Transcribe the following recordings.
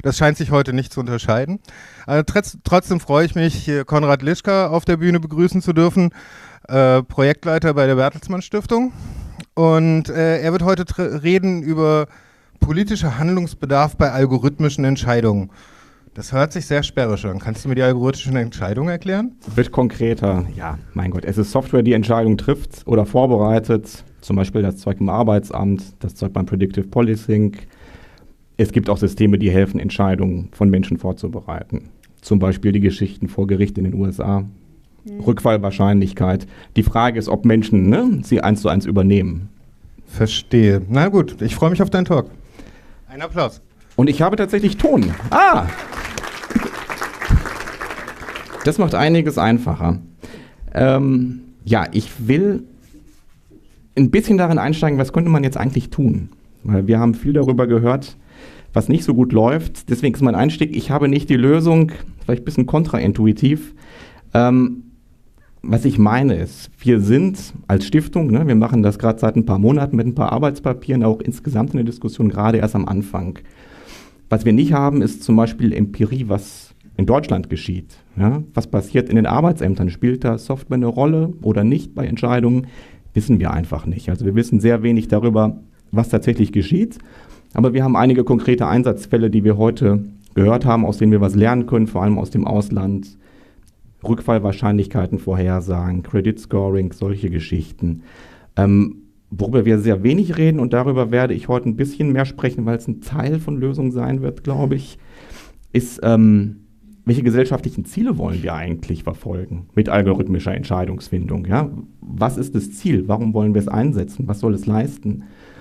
Das scheint sich heute nicht zu unterscheiden. Trotzdem freue ich mich, hier Konrad Lischka auf der Bühne begrüßen zu dürfen, Projektleiter bei der Bertelsmann Stiftung. Und er wird heute reden über politischer Handlungsbedarf bei algorithmischen Entscheidungen. Das hört sich sehr sperrig an. Kannst du mir die algorithmischen Entscheidungen erklären? Wird konkreter. Ja, mein Gott. Es ist Software, die Entscheidungen trifft oder vorbereitet. Zum Beispiel das Zeug im Arbeitsamt, das Zeug beim Predictive Policing. Es gibt auch Systeme, die helfen, Entscheidungen von Menschen vorzubereiten. Zum Beispiel die Geschichten vor Gericht in den USA. Rückfallwahrscheinlichkeit. Die Frage ist, ob Menschen sie 1:1 übernehmen. Verstehe. Na gut, ich freue mich auf deinen Talk. Ein Applaus. Und ich habe tatsächlich Ton. Das macht einiges einfacher. Ich will ein bisschen darin einsteigen, was könnte man jetzt eigentlich tun? Weil wir haben viel darüber gehört, was nicht so gut läuft. Deswegen ist mein Einstieg, ich habe nicht die Lösung, vielleicht ein bisschen kontraintuitiv. Was ich meine ist, wir sind als Stiftung, wir machen das gerade seit ein paar Monaten mit ein paar Arbeitspapieren, auch insgesamt in der Diskussion gerade erst am Anfang. Was wir nicht haben, ist zum Beispiel Empirie, was in Deutschland geschieht. Ja? Was passiert in den Arbeitsämtern? Spielt da Software eine Rolle oder nicht bei Entscheidungen? Wissen wir einfach nicht. Also wir wissen sehr wenig darüber, was tatsächlich geschieht. Aber wir haben einige konkrete Einsatzfälle, die wir heute gehört haben, aus denen wir was lernen können, vor allem aus dem Ausland. Rückfallwahrscheinlichkeiten vorhersagen, Credit Scoring, solche Geschichten. Worüber wir sehr wenig reden, und darüber werde ich heute ein bisschen mehr sprechen, weil es ein Teil von Lösungen sein wird, glaube ich, ist, welche gesellschaftlichen Ziele wollen wir eigentlich verfolgen mit algorithmischer Entscheidungsfindung? Ja? Was ist das Ziel? Warum wollen wir es einsetzen? Was soll es leisten?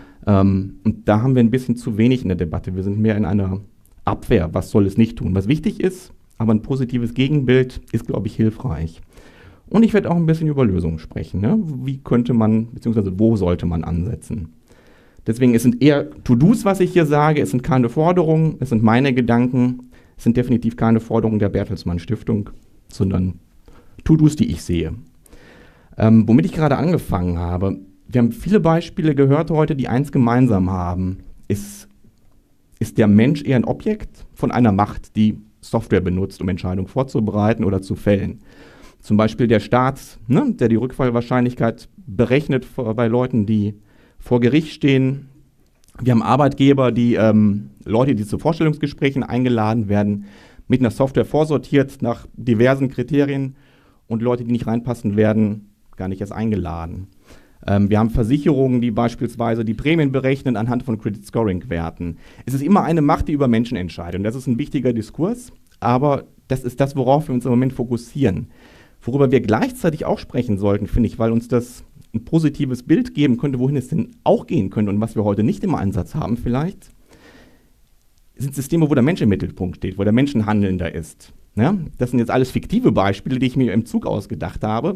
Und da haben wir ein bisschen zu wenig in der Debatte. Wir sind mehr in einer Abwehr. Was soll es nicht tun? Was wichtig ist, aber ein positives Gegenbild ist, glaube ich, hilfreich. Und ich werde auch ein bisschen über Lösungen sprechen. Ne? Wie könnte man, beziehungsweise wo sollte man ansetzen? Deswegen, es sind eher To-Dos, was ich hier sage. Es sind keine Forderungen, es sind meine Gedanken. Es sind definitiv keine Forderungen der Bertelsmann Stiftung, sondern To-Dos, die ich sehe. Womit ich gerade angefangen habe, wir haben viele Beispiele gehört heute, die eins gemeinsam haben. Ist der Mensch eher ein Objekt von einer Macht, die Software benutzt, um Entscheidungen vorzubereiten oder zu fällen? Zum Beispiel der Staat, der die Rückfallwahrscheinlichkeit berechnet bei Leuten, die vor Gericht stehen. Wir haben Arbeitgeber, die Leute, die zu Vorstellungsgesprächen eingeladen werden, mit einer Software vorsortiert nach diversen Kriterien, und Leute, die nicht reinpassen, werden gar nicht erst eingeladen. Wir haben Versicherungen, die beispielsweise die Prämien berechnen anhand von Credit Scoring Werten. Es ist immer eine Macht, die über Menschen entscheidet, und das ist ein wichtiger Diskurs, aber das ist das, worauf wir uns im Moment fokussieren. Worüber wir gleichzeitig auch sprechen sollten, finde ich, weil uns das ein positives Bild geben könnte, wohin es denn auch gehen könnte und was wir heute nicht im Einsatz haben vielleicht, sind Systeme, wo der Mensch im Mittelpunkt steht, wo der Mensch ein Handelnder ist. Ja? Das sind jetzt alles fiktive Beispiele, die ich mir im Zug ausgedacht habe,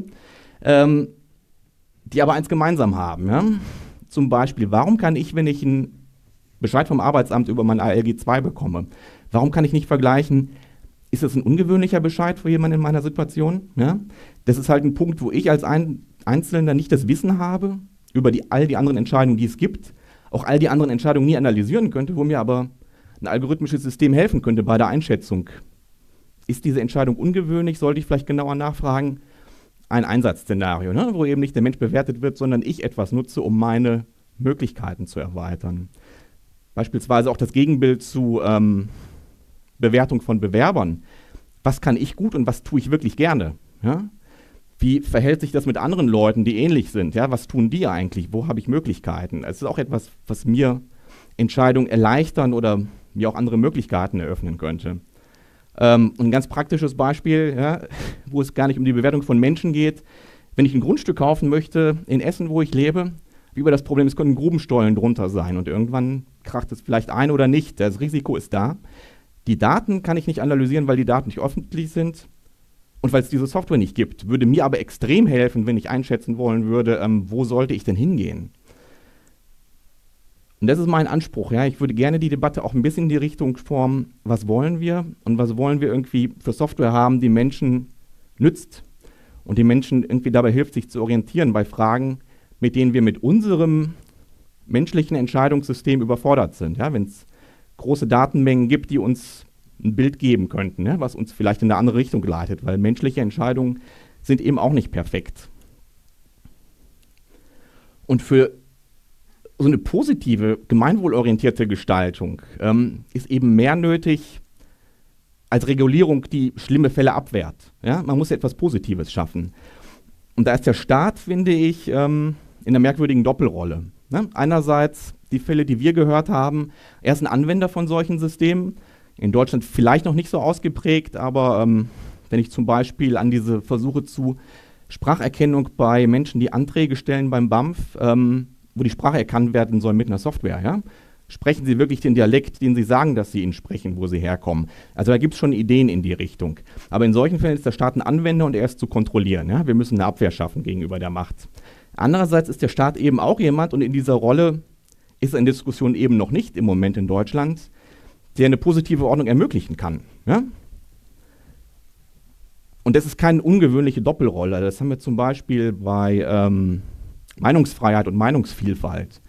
die aber eins gemeinsam haben. Ja? Zum Beispiel, warum kann ich, wenn ich einen Bescheid vom Arbeitsamt über mein ALG 2 bekomme, warum kann ich nicht vergleichen, ist das ein ungewöhnlicher Bescheid für jemanden in meiner Situation? Ja? Das ist halt ein Punkt, wo ich als Einzelner nicht das Wissen habe über all die anderen Entscheidungen, die es gibt, auch all die anderen Entscheidungen nie analysieren könnte, wo mir aber ein algorithmisches System helfen könnte bei der Einschätzung. Ist diese Entscheidung ungewöhnlich? Sollte ich vielleicht genauer nachfragen? Ein Einsatzszenario, wo eben nicht der Mensch bewertet wird, sondern ich etwas nutze, um meine Möglichkeiten zu erweitern. Beispielsweise auch das Gegenbild zu Bewertung von Bewerbern. Was kann ich gut und was tue ich wirklich gerne? Ja? Wie verhält sich das mit anderen Leuten, die ähnlich sind? Ja? Was tun die eigentlich? Wo habe ich Möglichkeiten? Es ist auch etwas, was mir Entscheidungen erleichtern oder mir auch andere Möglichkeiten eröffnen könnte. Ein ganz praktisches Beispiel, wo es gar nicht um die Bewertung von Menschen geht. Wenn ich ein Grundstück kaufen möchte in Essen, wo ich lebe, wie über das Problem, es können Grubenstollen drunter sein und irgendwann kracht es vielleicht ein oder nicht. Das Risiko ist da. Die Daten kann ich nicht analysieren, weil die Daten nicht öffentlich sind und weil es diese Software nicht gibt. Würde mir aber extrem helfen, wenn ich einschätzen wollen würde, wo sollte ich denn hingehen? Und das ist mein Anspruch. Ja? Ich würde gerne die Debatte auch ein bisschen in die Richtung formen, was wollen wir und was wollen wir irgendwie für Software haben, die Menschen nützt und die Menschen irgendwie dabei hilft, sich zu orientieren bei Fragen, mit denen wir mit unserem menschlichen Entscheidungssystem überfordert sind. Ja? Wenn es große Datenmengen gibt, die uns ein Bild geben könnten, ne, was uns vielleicht in eine andere Richtung leitet, weil menschliche Entscheidungen sind eben auch nicht perfekt. Und für so eine positive, gemeinwohlorientierte Gestaltung ist eben mehr nötig als Regulierung, die schlimme Fälle abwehrt. Ja? Man muss ja etwas Positives schaffen. Und da ist der Staat, finde ich, in einer merkwürdigen Doppelrolle. Ne? Einerseits die Fälle, die wir gehört haben, er ist ein Anwender von solchen Systemen, in Deutschland vielleicht noch nicht so ausgeprägt, aber wenn ich zum Beispiel an diese Versuche zu Spracherkennung bei Menschen, die Anträge stellen beim BAMF, wo die Sprache erkannt werden soll mit einer Software, ja? Sprechen Sie wirklich den Dialekt, den Sie sagen, dass Sie ihn sprechen, wo Sie herkommen? Also da gibt es schon Ideen in die Richtung. Aber in solchen Fällen ist der Staat ein Anwender und er ist zu kontrollieren. Ja? Wir müssen eine Abwehr schaffen gegenüber der Macht. Andererseits ist der Staat eben auch jemand, und in dieser Rolle ist in Diskussion eben noch nicht im Moment in Deutschland, der eine positive Ordnung ermöglichen kann. Ja? Und das ist keine ungewöhnliche Doppelrolle. Das haben wir zum Beispiel bei Meinungsfreiheit und Meinungsvielfalt.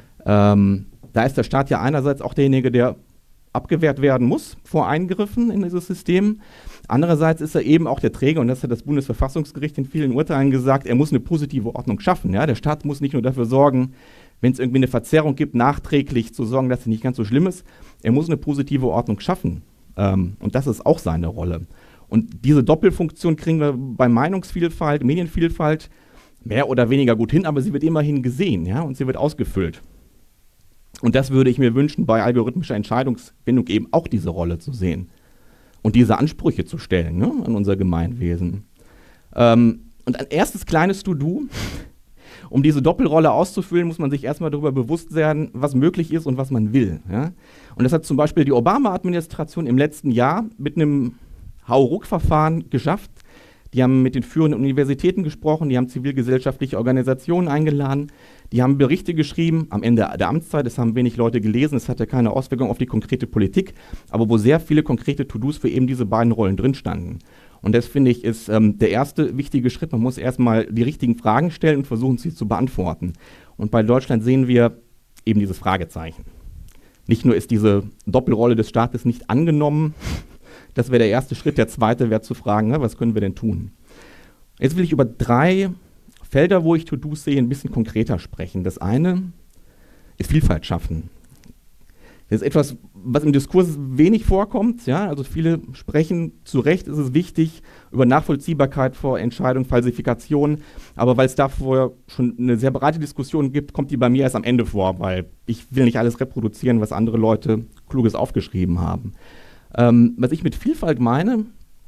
Da ist der Staat ja einerseits auch derjenige, der abgewehrt werden muss vor Eingriffen in dieses System. Andererseits ist er eben auch der Träger, und das hat das Bundesverfassungsgericht in vielen Urteilen gesagt, er muss eine positive Ordnung schaffen. Ja? Der Staat muss nicht nur dafür sorgen, wenn es irgendwie eine Verzerrung gibt, nachträglich zu sorgen, dass sie nicht ganz so schlimm ist. Er muss eine positive Ordnung schaffen. Und das ist auch seine Rolle. Und diese Doppelfunktion kriegen wir bei Meinungsvielfalt, Medienvielfalt mehr oder weniger gut hin, aber sie wird immerhin gesehen, ja, und sie wird ausgefüllt. Und das würde ich mir wünschen, bei algorithmischer Entscheidungsfindung eben auch diese Rolle zu sehen und diese Ansprüche zu stellen, ne, an unser Gemeinwesen. Und ein erstes kleines To-Do, um diese Doppelrolle auszufüllen, muss man sich erstmal darüber bewusst werden, was möglich ist und was man will. Ja? Und das hat zum Beispiel die Obama-Administration im letzten Jahr mit einem Hauruck-Verfahren geschafft. Die haben mit den führenden Universitäten gesprochen, die haben zivilgesellschaftliche Organisationen eingeladen, die haben Berichte geschrieben am Ende der Amtszeit, das haben wenig Leute gelesen, es hatte keine Auswirkung auf die konkrete Politik, aber wo sehr viele konkrete To-Dos für eben diese beiden Rollen drin standen. Und das, finde ich, ist der erste wichtige Schritt. Man muss erstmal die richtigen Fragen stellen und versuchen, sie zu beantworten. Und bei Deutschland sehen wir eben dieses Fragezeichen. Nicht nur ist diese Doppelrolle des Staates nicht angenommen, das wäre der erste Schritt. Der zweite wäre zu fragen, ne, was können wir denn tun? Jetzt will ich über 3 Felder, wo ich To-Dos sehe, ein bisschen konkreter sprechen. Das eine ist Vielfalt schaffen. Das ist etwas, was im Diskurs wenig vorkommt. Ja? Also viele sprechen, zu Recht ist es wichtig, über Nachvollziehbarkeit vor Entscheidung, Falsifikation. Aber weil es davor schon eine sehr breite Diskussion gibt, kommt die bei mir erst am Ende vor, weil ich will nicht alles reproduzieren, was andere Leute Kluges aufgeschrieben haben. Was ich mit Vielfalt meine,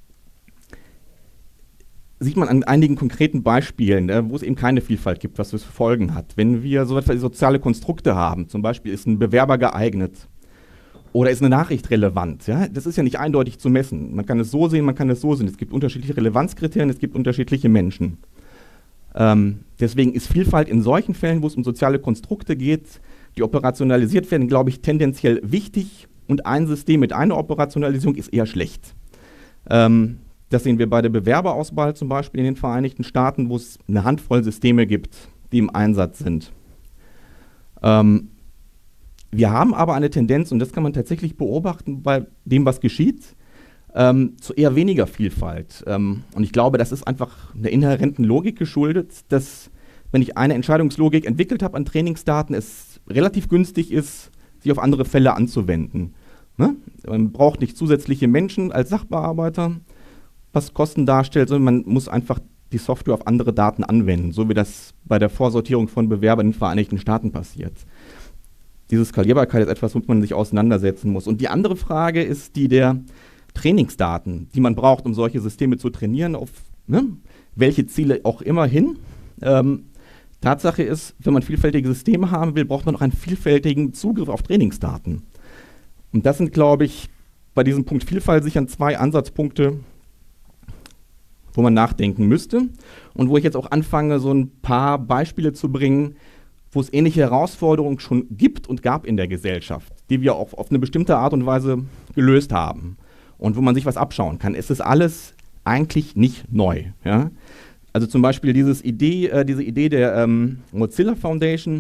sieht man an einigen konkreten Beispielen, wo es eben keine Vielfalt gibt, was das für Folgen hat. Wenn wir so etwas wie soziale Konstrukte haben, zum Beispiel ist ein Bewerber geeignet oder ist eine Nachricht relevant, ja? Das ist ja nicht eindeutig zu messen. Man kann es so sehen, man kann es so sehen. Es gibt unterschiedliche Relevanzkriterien, es gibt unterschiedliche Menschen. Deswegen ist Vielfalt in solchen Fällen, wo es um soziale Konstrukte geht, die operationalisiert werden, glaube ich, tendenziell wichtig. Und ein System mit einer Operationalisierung ist eher schlecht. Das sehen wir bei der Bewerberauswahl zum Beispiel in den Vereinigten Staaten, wo es eine Handvoll Systeme gibt, die im Einsatz sind. Wir haben aber eine Tendenz, und das kann man tatsächlich beobachten bei dem, was geschieht, zu eher weniger Vielfalt. Und ich glaube, das ist einfach einer inhärenten Logik geschuldet, dass, wenn ich eine Entscheidungslogik entwickelt habe an Trainingsdaten, es relativ günstig ist, sie auf andere Fälle anzuwenden. Ne? Man braucht nicht zusätzliche Menschen als Sachbearbeiter, was Kosten darstellt, sondern man muss einfach die Software auf andere Daten anwenden, so wie das bei der Vorsortierung von Bewerbern in den Vereinigten Staaten passiert. Diese Skalierbarkeit ist etwas, womit man sich auseinandersetzen muss. Und die andere Frage ist die der Trainingsdaten, die man braucht, um solche Systeme zu trainieren, auf welche Ziele auch immer hin. Tatsache ist, wenn man vielfältige Systeme haben will, braucht man auch einen vielfältigen Zugriff auf Trainingsdaten. Und das sind, glaube ich, bei diesem Punkt Vielfalt sicher 2 Ansatzpunkte, wo man nachdenken müsste und wo ich jetzt auch anfange, so ein paar Beispiele zu bringen, wo es ähnliche Herausforderungen schon gibt und gab in der Gesellschaft, die wir auch auf eine bestimmte Art und Weise gelöst haben und wo man sich was abschauen kann. Es ist alles eigentlich nicht neu. Ja? Also zum Beispiel diese Idee der Mozilla Foundation,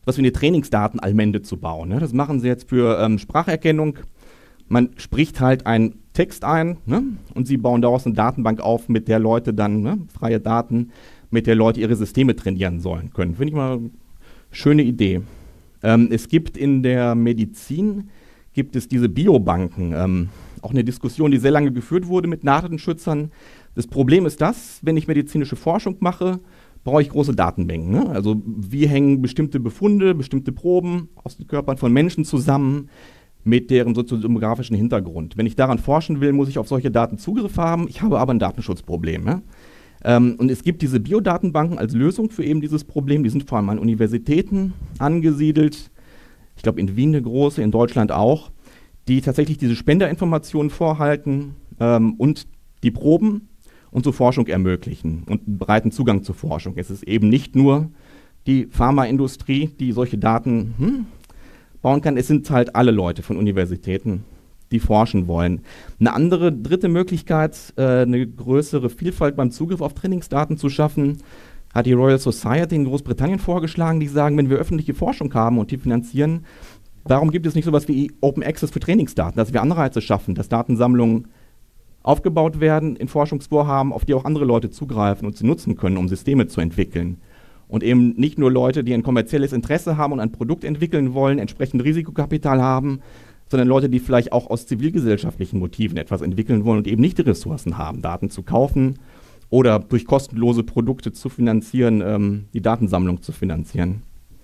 was wie eine Trainingsdatenallmende zu bauen. Ne? Das machen sie jetzt für Spracherkennung. Man spricht halt einen Text ein, ne? Und sie bauen daraus eine Datenbank auf, mit der Leute dann, ne, freie Daten, mit der Leute ihre Systeme trainieren sollen können. Finde ich mal eine schöne Idee. Es gibt in der Medizin, gibt es diese Biobanken, auch eine Diskussion, die sehr lange geführt wurde mit Datenschützern. Das Problem ist das, wenn ich medizinische Forschung mache, brauche ich große Datenmengen. Ne? Also wie hängen bestimmte Befunde, bestimmte Proben aus den Körpern von Menschen zusammen mit deren soziodemografischen Hintergrund. Wenn ich daran forschen will, muss ich auf solche Daten Zugriff haben. Ich habe aber ein Datenschutzproblem. Ja? Und es gibt diese Biodatenbanken als Lösung für eben dieses Problem. Die sind vor allem an Universitäten angesiedelt. Ich glaube in Wien eine große, in Deutschland auch, die tatsächlich diese Spenderinformationen vorhalten und die Proben und so Forschung ermöglichen und einen breiten Zugang zur Forschung. Es ist eben nicht nur die Pharmaindustrie, die solche Daten bauen kann. Es sind halt alle Leute von Universitäten, die forschen wollen. Eine andere, dritte Möglichkeit, eine größere Vielfalt beim Zugriff auf Trainingsdaten zu schaffen, hat die Royal Society in Großbritannien vorgeschlagen, die sagen, wenn wir öffentliche Forschung haben und die finanzieren, warum gibt es nicht sowas wie Open Access für Trainingsdaten, dass wir Anreize schaffen, dass Datensammlungen aufgebaut werden in Forschungsvorhaben, auf die auch andere Leute zugreifen und sie nutzen können, um Systeme zu entwickeln. Und eben nicht nur Leute, die ein kommerzielles Interesse haben und ein Produkt entwickeln wollen, entsprechend Risikokapital haben, sondern Leute, die vielleicht auch aus zivilgesellschaftlichen Motiven etwas entwickeln wollen und eben nicht die Ressourcen haben, Daten zu kaufen oder durch kostenlose Produkte zu finanzieren, die Datensammlung zu finanzieren.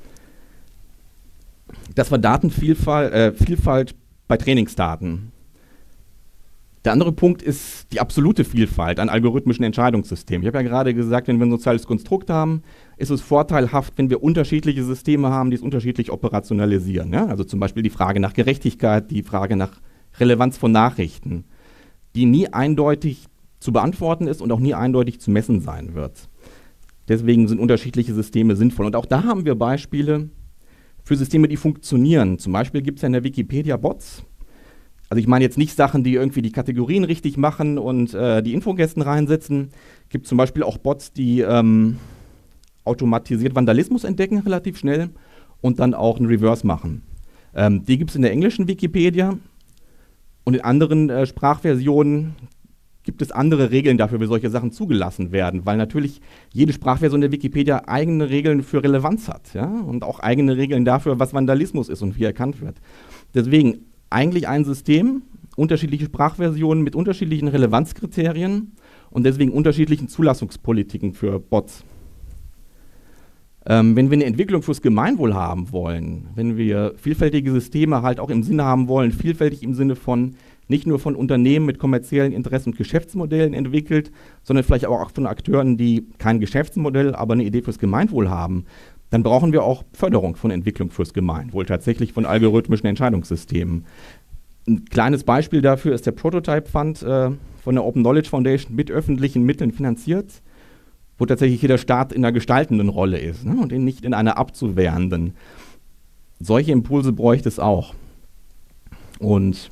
Das war Vielfalt bei Trainingsdaten. Der andere Punkt ist die absolute Vielfalt an algorithmischen Entscheidungssystemen. Ich habe ja gerade gesagt, wenn wir ein soziales Konstrukt haben, ist es vorteilhaft, wenn wir unterschiedliche Systeme haben, die es unterschiedlich operationalisieren. Ja? Also zum Beispiel die Frage nach Gerechtigkeit, die Frage nach Relevanz von Nachrichten, die nie eindeutig zu beantworten ist und auch nie eindeutig zu messen sein wird. Deswegen sind unterschiedliche Systeme sinnvoll. Und auch da haben wir Beispiele für Systeme, die funktionieren. Zum Beispiel gibt es ja in der Wikipedia Bots. Also ich meine jetzt nicht Sachen, die irgendwie die Kategorien richtig machen und die Infokästen reinsetzen. Es gibt zum Beispiel auch Bots, die automatisiert Vandalismus entdecken, relativ schnell, und dann auch einen Reverse machen. Die gibt es in der englischen Wikipedia und in anderen Sprachversionen gibt es andere Regeln dafür, wie solche Sachen zugelassen werden, weil natürlich jede Sprachversion der Wikipedia eigene Regeln für Relevanz hat, ja? Und auch eigene Regeln dafür, was Vandalismus ist und wie erkannt wird. Deswegen eigentlich ein System, unterschiedliche Sprachversionen mit unterschiedlichen Relevanzkriterien und deswegen unterschiedlichen Zulassungspolitiken für Bots. Wenn wir eine Entwicklung fürs Gemeinwohl haben wollen, wenn wir vielfältige Systeme halt auch im Sinne haben wollen, vielfältig im Sinne von nicht nur von Unternehmen mit kommerziellen Interessen und Geschäftsmodellen entwickelt, sondern vielleicht auch von Akteuren, die kein Geschäftsmodell, aber eine Idee fürs Gemeinwohl haben, dann brauchen wir auch Förderung von Entwicklung fürs Gemeinwohl, tatsächlich von algorithmischen Entscheidungssystemen. Ein kleines Beispiel dafür ist der Prototype Fund von der Open Knowledge Foundation mit öffentlichen Mitteln finanziert, wo tatsächlich jeder Staat in einer gestaltenden Rolle ist, ne, und nicht in einer abzuwehrenden. Solche Impulse bräuchte es auch. Und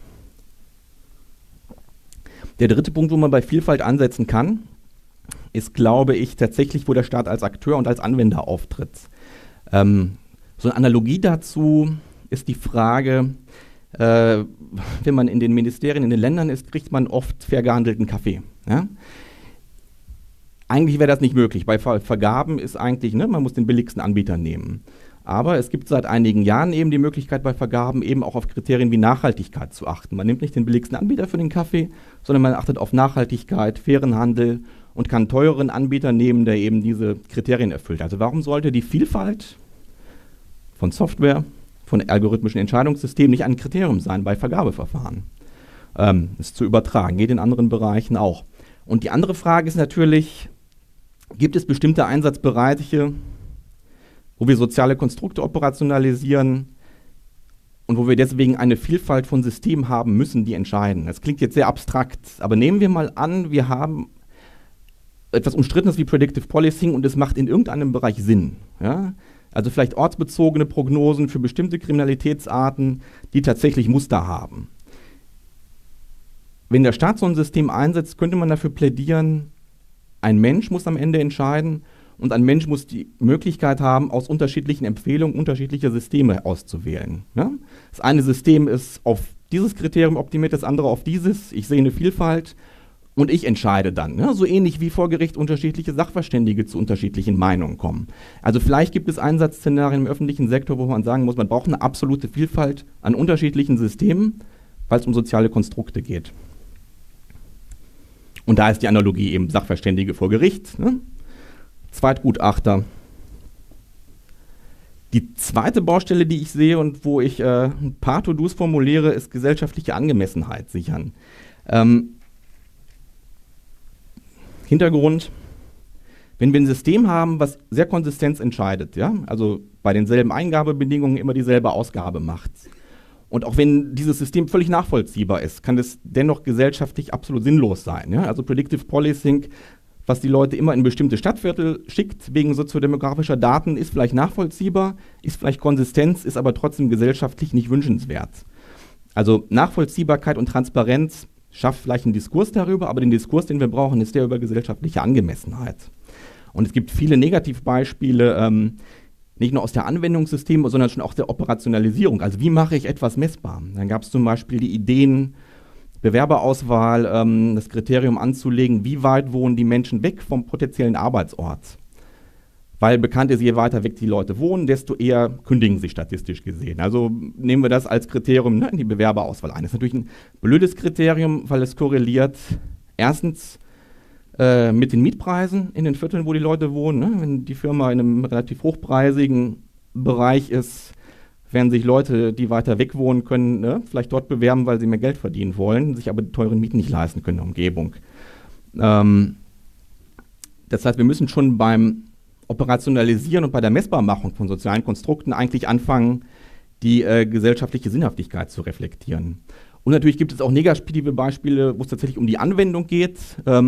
der dritte Punkt, wo man bei Vielfalt ansetzen kann, ist, glaube ich, tatsächlich, wo der Staat als Akteur und als Anwender auftritt. So eine Analogie dazu ist die Frage, wenn man in den Ministerien, in den Ländern ist, kriegt man oft fair gehandelten Kaffee. Ja? Eigentlich wäre das nicht möglich. Bei Vergaben ist eigentlich, ne, man muss den billigsten Anbieter nehmen. Aber es gibt seit einigen Jahren eben die Möglichkeit, bei Vergaben eben auch auf Kriterien wie Nachhaltigkeit zu achten. Man nimmt nicht den billigsten Anbieter für den Kaffee, sondern man achtet auf Nachhaltigkeit, fairen Handel und kann einen teureren Anbieter nehmen, der eben diese Kriterien erfüllt. Also warum sollte die Vielfalt von Software, von algorithmischen Entscheidungssystemen nicht ein Kriterium sein bei Vergabeverfahren? Ist zu übertragen, geht in anderen Bereichen auch. Und die andere Frage ist natürlich, gibt es bestimmte Einsatzbereiche, wo wir soziale Konstrukte operationalisieren und wo wir deswegen eine Vielfalt von Systemen haben müssen, die entscheiden. Das klingt jetzt sehr abstrakt, aber nehmen wir mal an, wir haben etwas Umstrittenes wie Predictive Policing und es macht in irgendeinem Bereich Sinn. Ja? Also vielleicht ortsbezogene Prognosen für bestimmte Kriminalitätsarten, die tatsächlich Muster haben. Wenn der Staat so ein System einsetzt, könnte man dafür plädieren, ein Mensch muss am Ende entscheiden und ein Mensch muss die Möglichkeit haben, aus unterschiedlichen Empfehlungen unterschiedliche Systeme auszuwählen. Ja? Das eine System ist auf dieses Kriterium optimiert, das andere auf dieses. Ich sehe eine Vielfalt und ich entscheide dann. Ne? So ähnlich wie vor Gericht unterschiedliche Sachverständige zu unterschiedlichen Meinungen kommen. Also vielleicht gibt es Einsatzszenarien im öffentlichen Sektor, wo man sagen muss, man braucht eine absolute Vielfalt an unterschiedlichen Systemen, weil es um soziale Konstrukte geht. Und da ist die Analogie eben Sachverständige vor Gericht, ne? Zweitgutachter. Die zweite Baustelle, die ich sehe und wo ich ein paar To-Dos formuliere, ist gesellschaftliche Angemessenheit sichern. Hintergrund: Wenn wir ein System haben, was sehr konsistent entscheidet, ja, also bei denselben Eingabebedingungen immer dieselbe Ausgabe macht, und auch wenn dieses System völlig nachvollziehbar ist, kann es dennoch gesellschaftlich absolut sinnlos sein. Ja? Also Predictive Policing, was die Leute immer in bestimmte Stadtviertel schickt, wegen soziodemografischer Daten, ist vielleicht nachvollziehbar, ist vielleicht konsistent, ist aber trotzdem gesellschaftlich nicht wünschenswert. Also Nachvollziehbarkeit und Transparenz schafft vielleicht einen Diskurs darüber, aber den Diskurs, den wir brauchen, ist der über gesellschaftliche Angemessenheit. Und es gibt viele Negativbeispiele, nicht nur aus der Anwendungssysteme, sondern schon auch der Operationalisierung. Also wie mache ich etwas messbar? Dann gab es zum Beispiel die Ideen, Bewerberauswahl, das Kriterium anzulegen, wie weit wohnen die Menschen weg vom potenziellen Arbeitsort. Weil bekannt ist, je weiter weg die Leute wohnen, desto eher kündigen sie statistisch gesehen. Also nehmen wir das als Kriterium, ne, in die Bewerberauswahl ein. Das ist natürlich ein blödes Kriterium, weil es korreliert erstens mit den Mietpreisen in den Vierteln, wo die Leute wohnen. Ne? Wenn die Firma in einem relativ hochpreisigen Bereich ist, werden sich Leute, die weiter weg wohnen können, ne, vielleicht dort bewerben, weil sie mehr Geld verdienen wollen, sich aber die teuren Mieten nicht leisten können in der Umgebung. Das heißt, wir müssen schon beim Operationalisieren und bei der Messbarmachung von sozialen Konstrukten eigentlich anfangen, die gesellschaftliche Sinnhaftigkeit zu reflektieren. Und natürlich gibt es auch negative Beispiele, wo es tatsächlich um die Anwendung geht.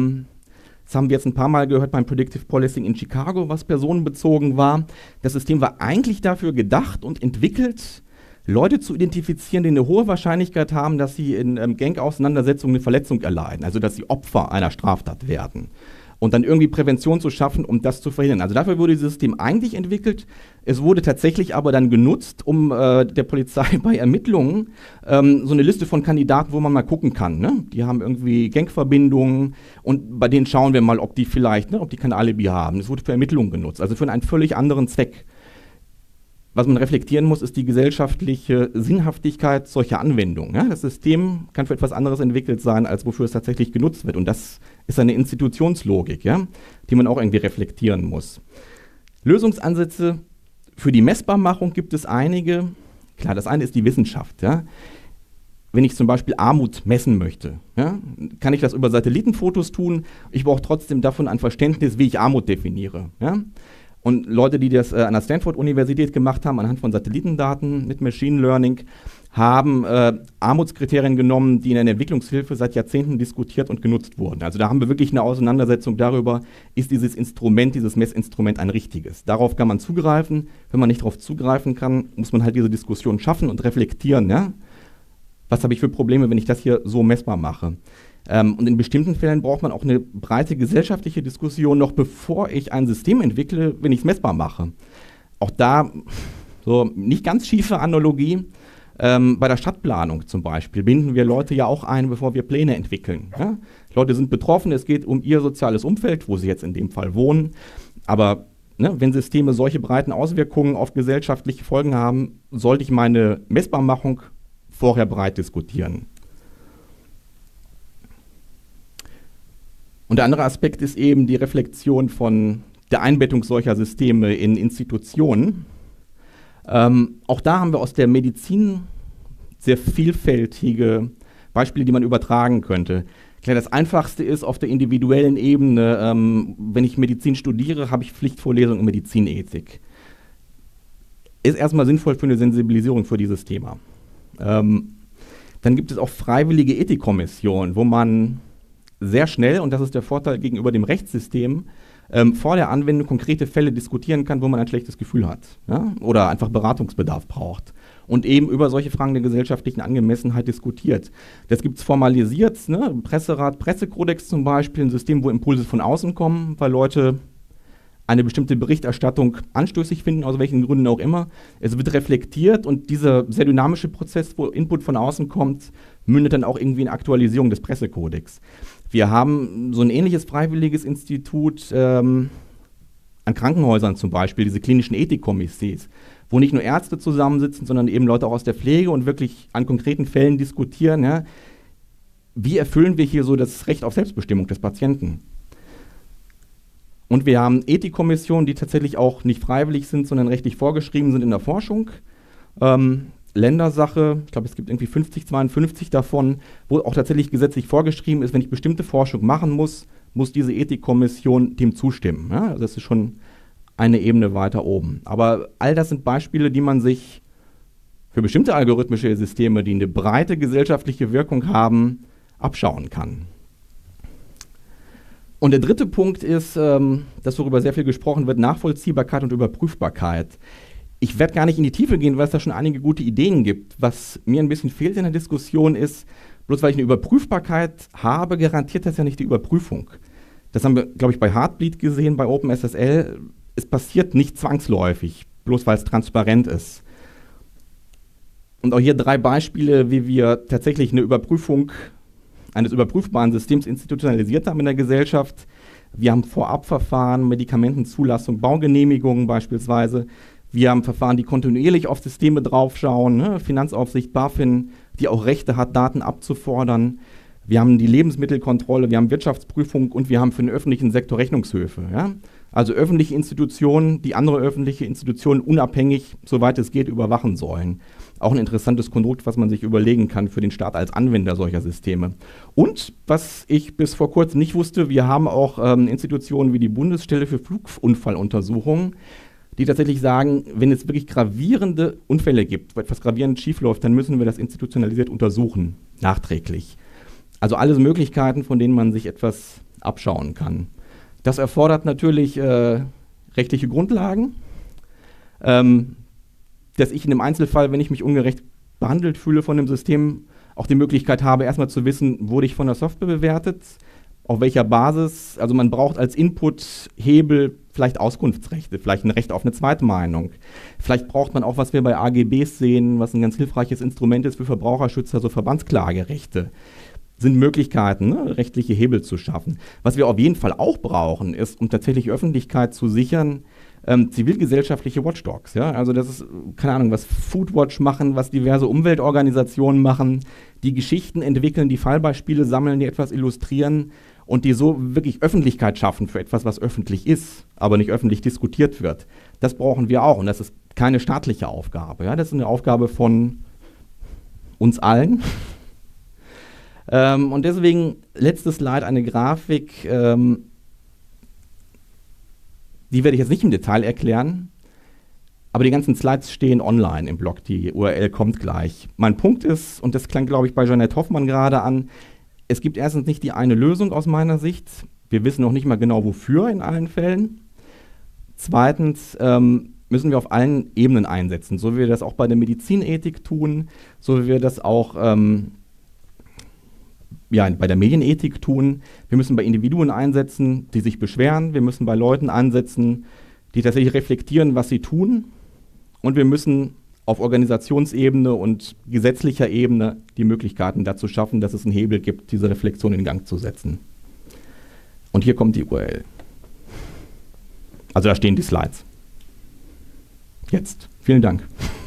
Das haben wir jetzt ein paar Mal gehört beim Predictive Policing in Chicago, was personenbezogen war. Das System war eigentlich dafür gedacht und entwickelt, Leute zu identifizieren, die eine hohe Wahrscheinlichkeit haben, dass sie in Gang-Auseinandersetzungen eine Verletzung erleiden, also dass sie Opfer einer Straftat werden. Und dann irgendwie Prävention zu schaffen, um das zu verhindern. Also dafür wurde dieses System eigentlich entwickelt. Es wurde tatsächlich aber dann genutzt, um der Polizei bei Ermittlungen so eine Liste von Kandidaten, wo man mal gucken kann. Ne? Die haben irgendwie Gangverbindungen und bei denen schauen wir mal, ob die vielleicht, ne, ob die kein Alibi haben. Das wurde für Ermittlungen genutzt, also für einen völlig anderen Zweck. Was man reflektieren muss, ist die gesellschaftliche Sinnhaftigkeit solcher Anwendungen. Ja? Das System kann für etwas anderes entwickelt sein, als wofür es tatsächlich genutzt wird. Und das ist eine Institutionslogik, ja? Die man auch irgendwie reflektieren muss. Lösungsansätze für die Messbarmachung gibt es einige. Klar, das eine ist die Wissenschaft. Ja? Wenn ich zum Beispiel Armut messen möchte, ja, kann ich das über Satellitenfotos tun. Ich brauche trotzdem davon ein Verständnis, wie ich Armut definiere. Ja? Und Leute, die das an der Stanford-Universität gemacht haben, anhand von Satellitendaten mit Machine Learning, haben Armutskriterien genommen, die in der Entwicklungshilfe seit Jahrzehnten diskutiert und genutzt wurden. Also da haben wir wirklich eine Auseinandersetzung darüber, ist dieses Instrument, dieses Messinstrument ein richtiges. Darauf kann man zugreifen. Wenn man nicht darauf zugreifen kann, muss man halt diese Diskussion schaffen und reflektieren. Ja? Was habe ich für Probleme, wenn ich das hier so messbar mache? Und in bestimmten Fällen braucht man auch eine breite gesellschaftliche Diskussion, noch bevor ich ein System entwickle, wenn ich es messbar mache. Auch da, so nicht ganz schiefe Analogie, bei der Stadtplanung zum Beispiel binden wir Leute ja auch ein, bevor wir Pläne entwickeln. Ja? Leute sind betroffen, es geht um ihr soziales Umfeld, wo sie jetzt in dem Fall wohnen. Aber ne, wenn Systeme solche breiten Auswirkungen auf gesellschaftliche Folgen haben, sollte ich meine Messbarmachung vorher breit diskutieren. Und der andere Aspekt ist eben die Reflexion von der Einbettung solcher Systeme in Institutionen. Auch da haben wir aus der Medizin sehr vielfältige Beispiele, die man übertragen könnte. Klar, das Einfachste ist auf der individuellen Ebene, wenn ich Medizin studiere, habe ich Pflichtvorlesungen in Medizinethik. Ist erstmal sinnvoll für eine Sensibilisierung für dieses Thema. Dann gibt es auch freiwillige Ethikkommissionen, wo man sehr schnell, und das ist der Vorteil gegenüber dem Rechtssystem, vor der Anwendung konkrete Fälle diskutieren kann, wo man ein schlechtes Gefühl hat, ja? Oder einfach Beratungsbedarf braucht. Und eben über solche Fragen der gesellschaftlichen Angemessenheit diskutiert. Das gibt es formalisiert, ne? Presserat, Pressekodex zum Beispiel, ein System, wo Impulse von außen kommen, weil Leute eine bestimmte Berichterstattung anstößig finden, aus welchen Gründen auch immer. Es wird reflektiert und dieser sehr dynamische Prozess, wo Input von außen kommt, mündet dann auch irgendwie in Aktualisierung des Pressekodex. Wir haben so ein ähnliches freiwilliges Institut an Krankenhäusern zum Beispiel, diese klinischen Ethikkomitees, wo nicht nur Ärzte zusammensitzen, sondern eben Leute auch aus der Pflege und wirklich an konkreten Fällen diskutieren, ja, wie erfüllen wir hier so das Recht auf Selbstbestimmung des Patienten. Und wir haben Ethikkommissionen, die tatsächlich auch nicht freiwillig sind, sondern rechtlich vorgeschrieben sind in der Forschung. Ländersache, ich glaube, es gibt irgendwie 50, 52 davon, wo auch tatsächlich gesetzlich vorgeschrieben ist, wenn ich bestimmte Forschung machen muss, muss diese Ethikkommission dem zustimmen. Ja? Also das ist schon eine Ebene weiter oben. Aber all das sind Beispiele, die man sich für bestimmte algorithmische Systeme, die eine breite gesellschaftliche Wirkung haben, abschauen kann. Und der dritte Punkt ist, das worüber sehr viel gesprochen wird, Nachvollziehbarkeit und Überprüfbarkeit. Ich werde gar nicht in die Tiefe gehen, weil es da schon einige gute Ideen gibt. Was mir ein bisschen fehlt in der Diskussion ist, bloß weil ich eine Überprüfbarkeit habe, garantiert das ja nicht die Überprüfung. Das haben wir, glaube ich, bei Heartbleed gesehen, bei OpenSSL. Es passiert nicht zwangsläufig, bloß weil es transparent ist. Und auch hier 3 Beispiele, wie wir tatsächlich eine Überprüfung eines überprüfbaren Systems institutionalisiert haben in der Gesellschaft. Wir haben Vorabverfahren, Medikamentenzulassung, Baugenehmigungen beispielsweise. Wir haben Verfahren, die kontinuierlich auf Systeme draufschauen, ne? Finanzaufsicht, BaFin, die auch Rechte hat, Daten abzufordern. Wir haben die Lebensmittelkontrolle, wir haben Wirtschaftsprüfung und wir haben für den öffentlichen Sektor Rechnungshöfe. Ja? Also öffentliche Institutionen, die andere öffentliche Institutionen unabhängig, soweit es geht, überwachen sollen. Auch ein interessantes Konstrukt, was man sich überlegen kann für den Staat als Anwender solcher Systeme. Und, was ich bis vor kurzem nicht wusste, wir haben auch Institutionen wie die Bundesstelle für Flugunfalluntersuchungen, die tatsächlich sagen, wenn es wirklich gravierende Unfälle gibt, wo etwas gravierend schiefläuft, dann müssen wir das institutionalisiert untersuchen, nachträglich. Also alles Möglichkeiten, von denen man sich etwas abschauen kann. Das erfordert natürlich rechtliche Grundlagen, dass ich in dem Einzelfall, wenn ich mich ungerecht behandelt fühle von dem System, auch die Möglichkeit habe, erstmal zu wissen, wurde ich von der Software bewertet, auf welcher Basis. Also man braucht als Input-Hebel vielleicht Auskunftsrechte, vielleicht ein Recht auf eine Zweitmeinung. Vielleicht braucht man auch, was wir bei AGBs sehen, was ein ganz hilfreiches Instrument ist für Verbraucherschützer, so Verbandsklagerechte. Sind Möglichkeiten, ne, rechtliche Hebel zu schaffen. Was wir auf jeden Fall auch brauchen, ist, um tatsächlich Öffentlichkeit zu sichern, zivilgesellschaftliche Watchdogs. Ja? Also das ist, keine Ahnung, was Foodwatch machen, was diverse Umweltorganisationen machen, die Geschichten entwickeln, die Fallbeispiele sammeln, die etwas illustrieren und die so wirklich Öffentlichkeit schaffen für etwas, was öffentlich ist, aber nicht öffentlich diskutiert wird. Das brauchen wir auch und das ist keine staatliche Aufgabe. Ja? Das ist eine Aufgabe von uns allen. Und deswegen, letztes Slide, eine Grafik, die werde ich jetzt nicht im Detail erklären, aber die ganzen Slides stehen online im Blog, die URL kommt gleich. Mein Punkt ist, und das klang, glaube ich, bei Jeanette Hoffmann gerade an, es gibt erstens nicht die eine Lösung aus meiner Sicht. Wir wissen noch nicht mal genau, wofür in allen Fällen. Zweitens müssen wir auf allen Ebenen einsetzen, so wie wir das auch bei der Medizinethik tun, so wie wir das auch bei der Medienethik tun. Wir müssen bei Individuen einsetzen, die sich beschweren. Wir müssen bei Leuten einsetzen, die tatsächlich reflektieren, was sie tun. Und wir müssen auf Organisationsebene und gesetzlicher Ebene die Möglichkeiten dazu schaffen, dass es einen Hebel gibt, diese Reflexion in Gang zu setzen. Und hier kommt die URL. Also da stehen die Slides. Jetzt. Vielen Dank.